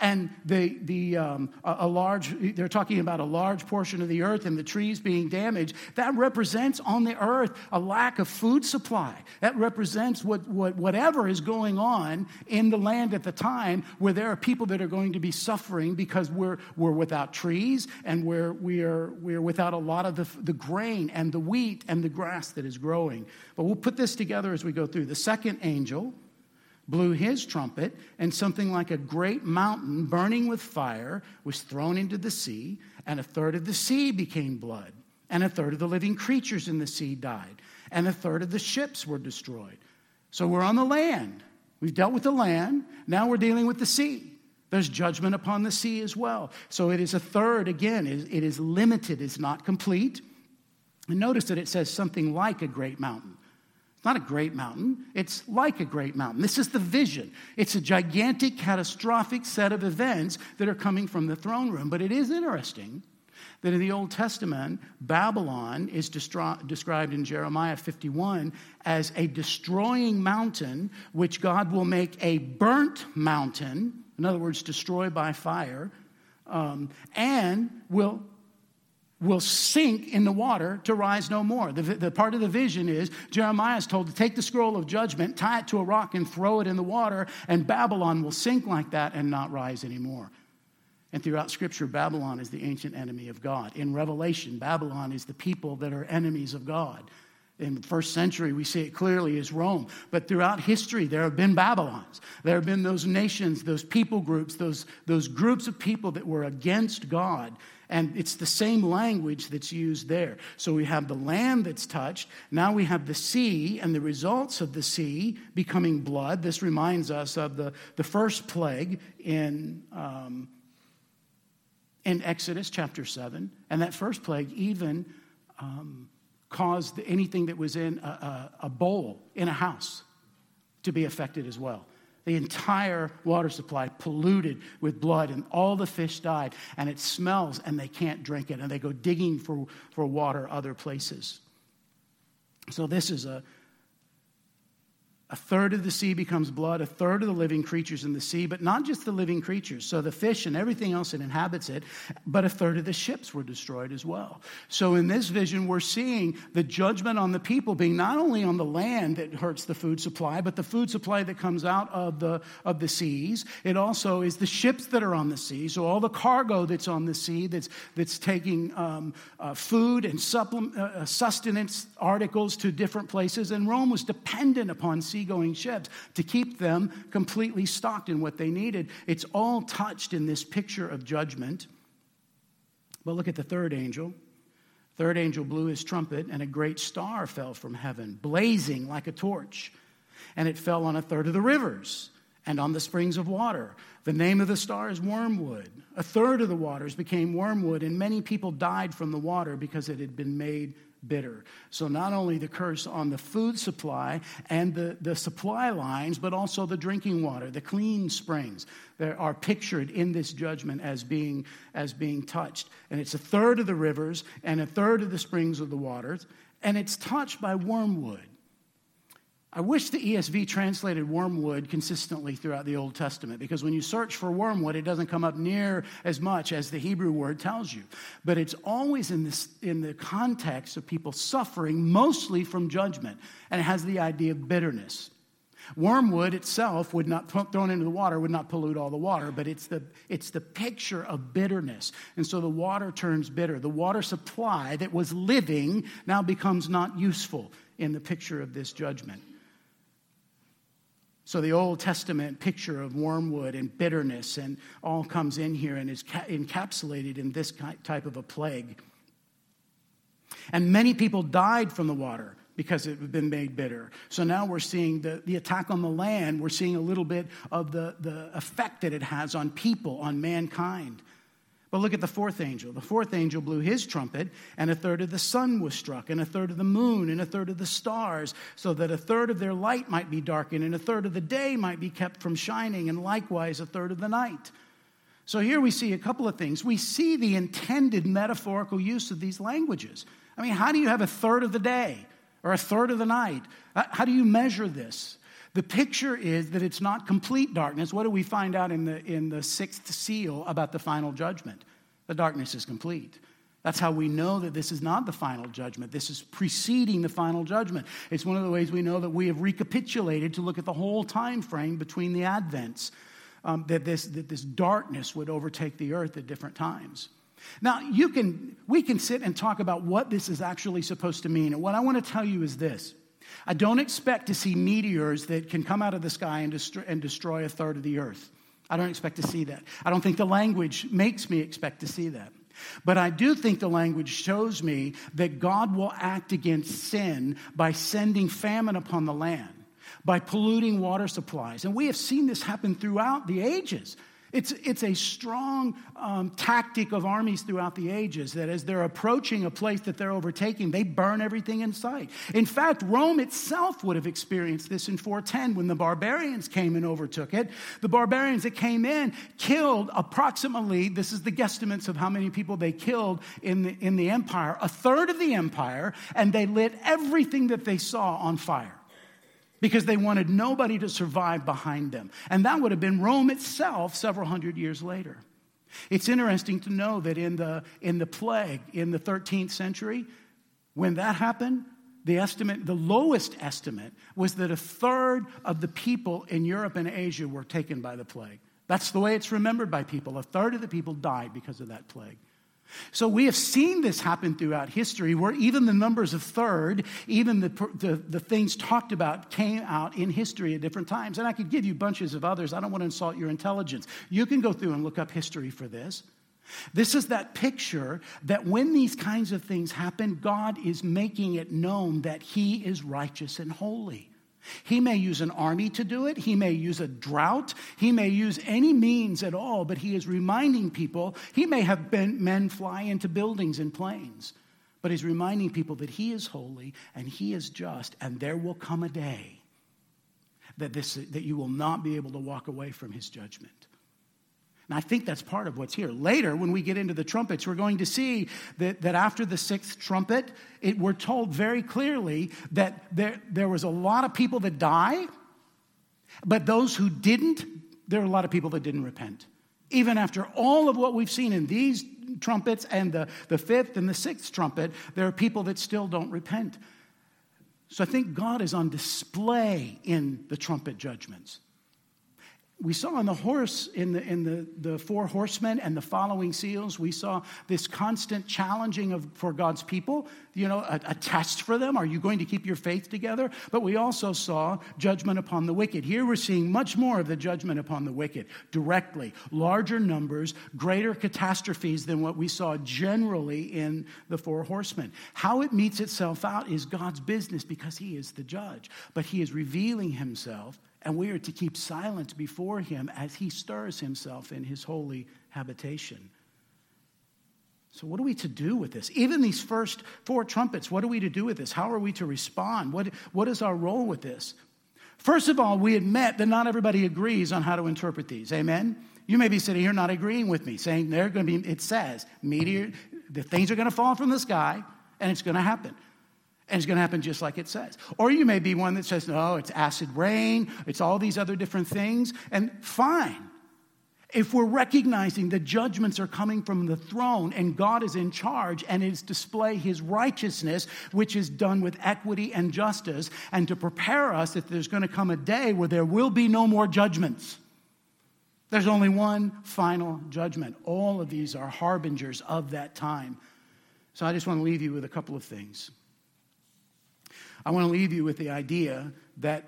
And the the um, a, a large, they're talking about a large portion of the earth and the trees being damaged. That represents on the earth a lack of food supply. That represents what, what whatever is going on in the land at the time, where there are people that are going to be suffering because we're we're without trees, and we're we are we're without a lot of the the grain and the wheat and the grass that is growing. But we'll put this together as we go through. The second angel blew his trumpet, and something like a great mountain burning with fire was thrown into the sea, and a third of the sea became blood, and a third of the living creatures in the sea died, and a third of the ships were destroyed. So we're on the land. We've dealt with the land. Now we're dealing with the sea. There's judgment upon the sea as well. So it is a third, again, it is limited, it's not complete. And notice that it says something like a great mountain. It's not a great mountain. It's like a great mountain. This is the vision. It's a gigantic, catastrophic set of events that are coming from the throne room. But it is interesting that in the Old Testament, Babylon is destro- described in Jeremiah fifty-one as a destroying mountain, which God will make a burnt mountain, in other words, destroyed by fire, um, and will will sink in the water to rise no more. The, the part of the vision is Jeremiah is told to take the scroll of judgment, tie it to a rock, and throw it in the water, and Babylon will sink like that and not rise anymore. And throughout Scripture, Babylon is the ancient enemy of God. In Revelation, Babylon is the people that are enemies of God. In the first century, we see it clearly as Rome. But throughout history, there have been Babylons. There have been those nations, those people groups, those, those groups of people that were against God. And it's the same language that's used there. So we have the land that's touched. Now we have the sea and the results of the sea becoming blood. This reminds us of the, the first plague in, um, in Exodus chapter seven. And that first plague even um, caused anything that was in a, a, a bowl in a house to be affected as well. The entire water supply polluted with blood, and all the fish died, and it smells, and they can't drink it, and they go digging for, for water other places. So this is a, a third of the sea becomes blood, a third of the living creatures in the sea, but not just the living creatures, so the fish and everything else that inhabits it, but a third of the ships were destroyed as well. So in this vision, we're seeing the judgment on the people being not only on the land that hurts the food supply, but the food supply that comes out of the, of the seas. It also is the ships that are on the sea, so all the cargo that's on the sea that's, that's taking um, uh, food and supplement, uh, sustenance articles to different places, and Rome was dependent upon sea going ships to keep them completely stocked in what they needed. It's all touched in this picture of judgment. But look at the third angel. Third angel blew his trumpet, and a great star fell from heaven, blazing like a torch. And it fell on a third of the rivers and on the springs of water. The name of the star is wormwood. A third of the waters became wormwood, and many people died from the water because it had been made bitter. So not only the curse on the food supply and the, the supply lines, but also the drinking water, the clean springs that are pictured in this judgment as being, as being touched. And it's a third of the rivers and a third of the springs of the waters, and it's touched by wormwood. I wish the E S V translated wormwood consistently throughout the Old Testament, because when you search for wormwood, it doesn't come up near as much as the Hebrew word tells you. But it's always in this in the context of people suffering, mostly from judgment, and it has the idea of bitterness. Wormwood itself would not, thrown into the water, would not pollute all the water, but it's the it's the picture of bitterness. And so the water turns bitter. The water supply that was living now becomes not useful in the picture of this judgment. So the Old Testament picture of wormwood and bitterness and all comes in here and is ca- encapsulated in this type of a plague. And many people died from the water because it had been made bitter. So now we're seeing the, the attack on the land. We're seeing a little bit of the, the effect that it has on people, on mankind. But look at the fourth angel. The fourth angel blew his trumpet, and a third of the sun was struck, and a third of the moon, and a third of the stars, so that a third of their light might be darkened, and a third of the day might be kept from shining, and likewise a third of the night. So here we see a couple of things. We see the intended metaphorical use of these languages. I mean, how do you have a third of the day or a third of the night? How do you measure this? The picture is that it's not complete darkness. What do we find out in the, in the sixth seal about the final judgment? The darkness is complete. That's how we know that this is not the final judgment. This is preceding the final judgment. It's one of the ways we know that we have recapitulated to look at the whole time frame between the advents, um, that this that this darkness would overtake the earth at different times. Now, you can we can sit and talk about what this is actually supposed to mean. And what I want to tell you is this. I don't expect to see meteors that can come out of the sky and destroy, and destroy a third of the earth. I don't expect to see that. I don't think the language makes me expect to see that. But I do think the language shows me that God will act against sin by sending famine upon the land, by polluting water supplies. And we have seen this happen throughout the ages. It's, it's a strong um, tactic of armies throughout the ages that as they're approaching a place that they're overtaking, they burn everything in sight. In fact, Rome itself would have experienced this in four ten when the barbarians came and overtook it. The barbarians that came in killed approximately, this is the guesstimates of how many people they killed in the, in the empire, a third of the empire, and they lit everything that they saw on fire, because they wanted nobody to survive behind them. And that would have been Rome itself several hundred years later. It's interesting to know that in the, in the plague in the thirteenth century, when that happened, the estimate, the lowest estimate was that a third of the people in Europe and Asia were taken by the plague. That's the way it's remembered by people. A third of the people died because of that plague. So we have seen this happen throughout history where even the numbers of third, even the, the, the things talked about came out in history at different times. And I could give you bunches of others. I don't want to insult your intelligence. You can go through and look up history for this. This is that picture that when these kinds of things happen, God is making it known that he is righteous and holy. He may use an army to do it. He may use a drought. He may use any means at all, but he is reminding people. He may have been men fly into buildings and planes, but he's reminding people that he is holy and he is just, and there will come a day that this that you will not be able to walk away from his judgment. And I think that's part of what's here. Later, when we get into the trumpets, we're going to see that, that after the sixth trumpet, it, we're told very clearly that there, there was a lot of people that died, but those who didn't, there are a lot of people that didn't repent. Even after all of what we've seen in these trumpets and the, the fifth and the sixth trumpet, there are people that still don't repent. So I think God is on display in the trumpet judgments. We saw on the horse, in the in the, the four horsemen and the following seals, we saw this constant challenging of for God's people, you know, a, a test for them. Are you going to keep your faith together? But we also saw judgment upon the wicked. Here we're seeing much more of the judgment upon the wicked directly. Larger numbers, greater catastrophes than what we saw generally in the four horsemen. How it meets itself out is God's business because he is the judge. But he is revealing himself, and we are to keep silent before him as he stirs himself in his holy habitation. So what are we to do with this? Even these first four trumpets, what are we to do with this? How are we to respond? What, what is our role with this? First of all, we admit that not everybody agrees on how to interpret these. Amen? You may be sitting here not agreeing with me, saying they're going to be, it says, meteor, the things are going to fall from the sky, and it's going to happen. And it's going to happen just like it says. Or you may be one that says, no, it's acid rain, it's all these other different things. And fine. If we're recognizing the judgments are coming from the throne and God is in charge and is display his righteousness, which is done with equity and justice, and to prepare us that there's going to come a day where there will be no more judgments. There's only one final judgment. All of these are harbingers of that time. So I just want to leave you with a couple of things. I want to leave you with the idea that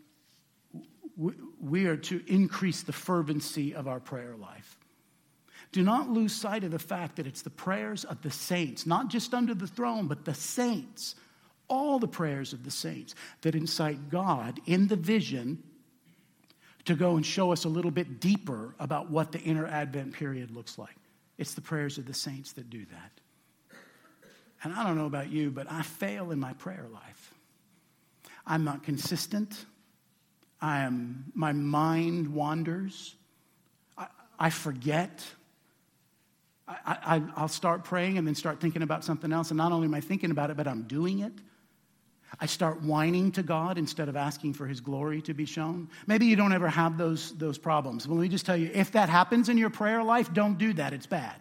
we are to increase the fervency of our prayer life. Do not lose sight of the fact that it's the prayers of the saints, not just under the throne, but the saints, all the prayers of the saints that incite God in the vision to go and show us a little bit deeper about what the inner Advent period looks like. It's the prayers of the saints that do that. And I don't know about you, but I fail in my prayer life. I'm not consistent. I am, my mind wanders. I, I forget. I, I, I'll start praying and then start thinking about something else. And not only am I thinking about it, but I'm doing it. I start whining to God instead of asking for his glory to be shown. Maybe you don't ever have those, those problems. Well, let me just tell you, if that happens in your prayer life, don't do that. It's bad.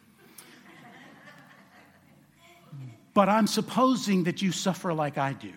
But I'm supposing that you suffer like I do.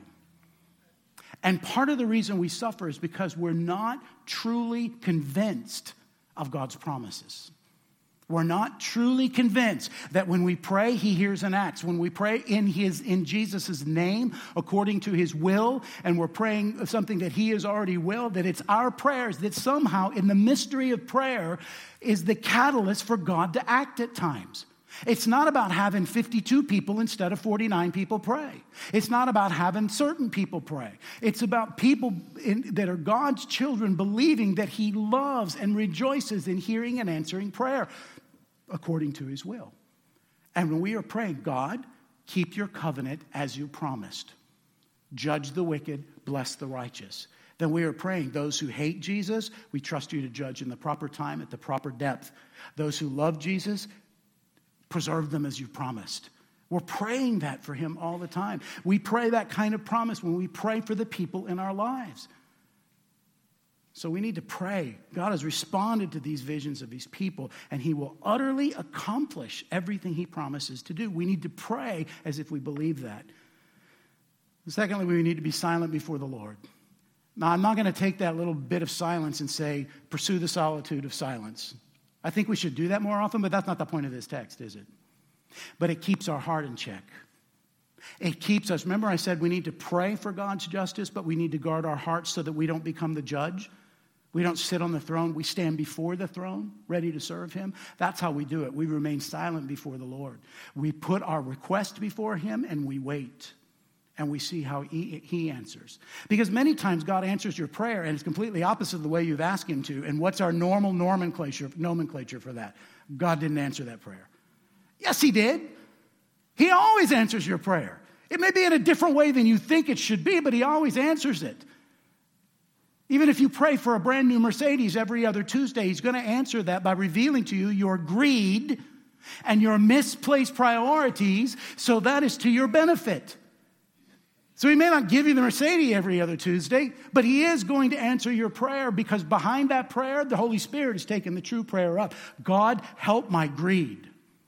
And part of the reason we suffer is because we're not truly convinced of God's promises. We're not truly convinced that when we pray, he hears and acts. When we pray in his in Jesus' name, according to his will, and we're praying something that he has already willed, that it's our prayers that somehow in the mystery of prayer is the catalyst for God to act at times. It's not about having fifty-two people instead of forty-nine people pray. It's not about having certain people pray. It's about people in, that are God's children believing that he loves and rejoices in hearing and answering prayer according to his will. And when we are praying, God, keep your covenant as you promised. Judge the wicked, bless the righteous. Then we are praying, those who hate Jesus, we trust you to judge in the proper time, at the proper depth. Those who love Jesus, preserve them as you promised. We're praying that for him all the time. We pray that kind of promise when we pray for the people in our lives. So we need to pray. God has responded to these visions of these people, and he will utterly accomplish everything he promises to do. We need to pray as if we believe that. Secondly, we need to be silent before the Lord. Now, I'm not going to take that little bit of silence and say, pursue the solitude of silence. I think we should do that more often, but that's not the point of this text, is it? But it keeps our heart in check. It keeps us. Remember I said we need to pray for God's justice, but we need to guard our hearts so that we don't become the judge. We don't sit on the throne. We stand before the throne, ready to serve him. That's how we do it. We remain silent before the Lord. We put our request before him and we wait. And we see how he, he answers. Because many times God answers your prayer and it's completely opposite of the way you've asked him to. And what's our normal nomenclature, nomenclature for that? God didn't answer that prayer. Yes, he did. He always answers your prayer. It may be in a different way than you think it should be, but he always answers it. Even if you pray for a brand new Mercedes every other Tuesday, he's going to answer that by revealing to you your greed and your misplaced priorities, so that is to your benefit. So he may not give you the Mercedes every other Tuesday, but he is going to answer your prayer, because behind that prayer, the Holy Spirit has taken the true prayer up. God, help my greed.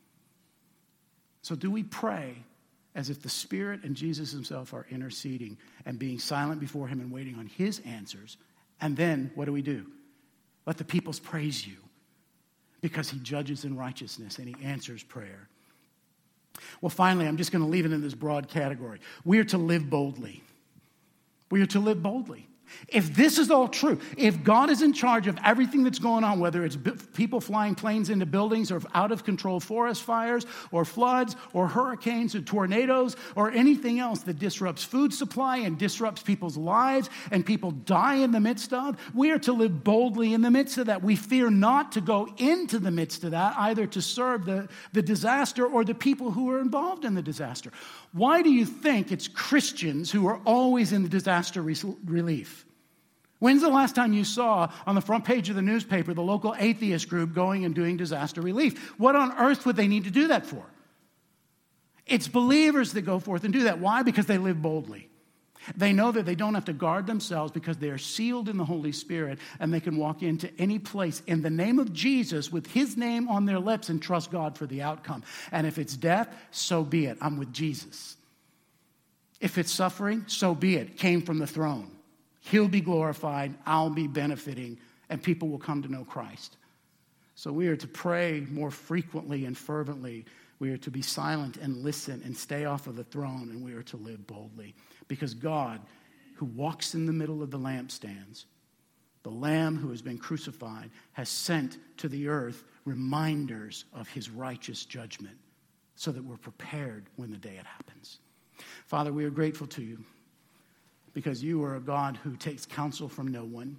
So do we pray as if the Spirit and Jesus himself are interceding and being silent before him and waiting on his answers? And then what do we do? Let the peoples praise you, because he judges in righteousness and he answers prayer. Well, finally, I'm just going to leave it in this broad category. We are to live boldly. We are to live boldly. If this is all true, if God is in charge of everything that's going on, whether it's people flying planes into buildings or out of control forest fires or floods or hurricanes or tornadoes or anything else that disrupts food supply and disrupts people's lives and people die in the midst of, we are to live boldly in the midst of that. We fear not to go into the midst of that, either to serve the, the disaster or the people who are involved in the disaster. Why do you think it's Christians who are always in the disaster re- relief? When's the last time you saw on the front page of the newspaper the local atheist group going and doing disaster relief? What on earth would they need to do that for? It's believers that go forth and do that. Why? Because they live boldly. They know that they don't have to guard themselves because they are sealed in the Holy Spirit, and they can walk into any place in the name of Jesus with his name on their lips and trust God for the outcome. And if it's death, so be it. I'm with Jesus. If it's suffering, so be it. Came from the throne. He'll be glorified, I'll be benefiting, and people will come to know Christ. So we are to pray more frequently and fervently. We are to be silent and listen and stay off of the throne, and we are to live boldly. Because God, who walks in the middle of the lampstands, the Lamb who has been crucified, has sent to the earth reminders of his righteous judgment so that we're prepared when the day it happens. Father, we are grateful to you, because you are a God who takes counsel from no one.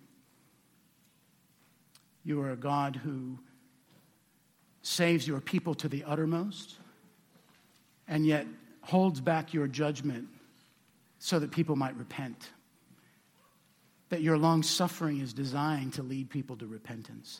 You are a God who saves your people to the uttermost, and yet holds back your judgment so that people might repent. That your long suffering is designed to lead people to repentance.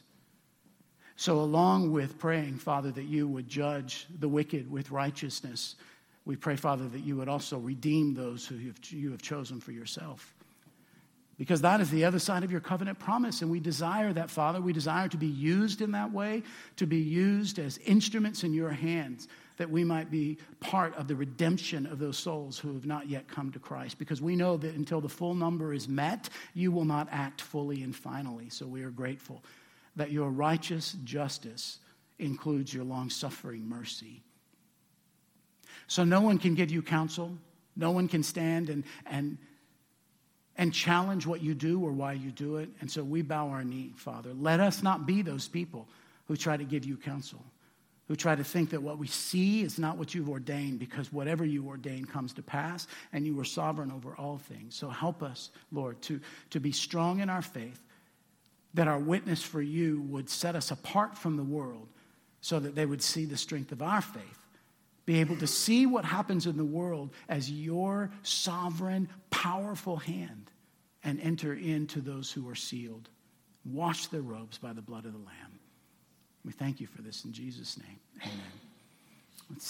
So along with praying, Father, that you would judge the wicked with righteousness, We pray, Father, that you would also redeem those who you have, you have chosen for yourself. Because that is the other side of your covenant promise, and we desire that, Father. We desire to be used in that way, to be used as instruments in your hands, that we might be part of the redemption of those souls who have not yet come to Christ. Because we know that until the full number is met, you will not act fully and finally. So we are grateful that your righteous justice includes your long-suffering mercy. So no one can give you counsel. No one can stand and and and challenge what you do or why you do it. And so we bow our knee, Father. Let us not be those people who try to give you counsel, who try to think that what we see is not what you've ordained, because whatever you ordain comes to pass, and you are sovereign over all things. So help us, Lord, to, to be strong in our faith, that our witness for you would set us apart from the world so that they would see the strength of our faith, be able to see what happens in the world as your sovereign, powerful hand, and enter into those who are sealed. Wash their robes by the blood of the Lamb. We thank you for this in Jesus' name. Amen.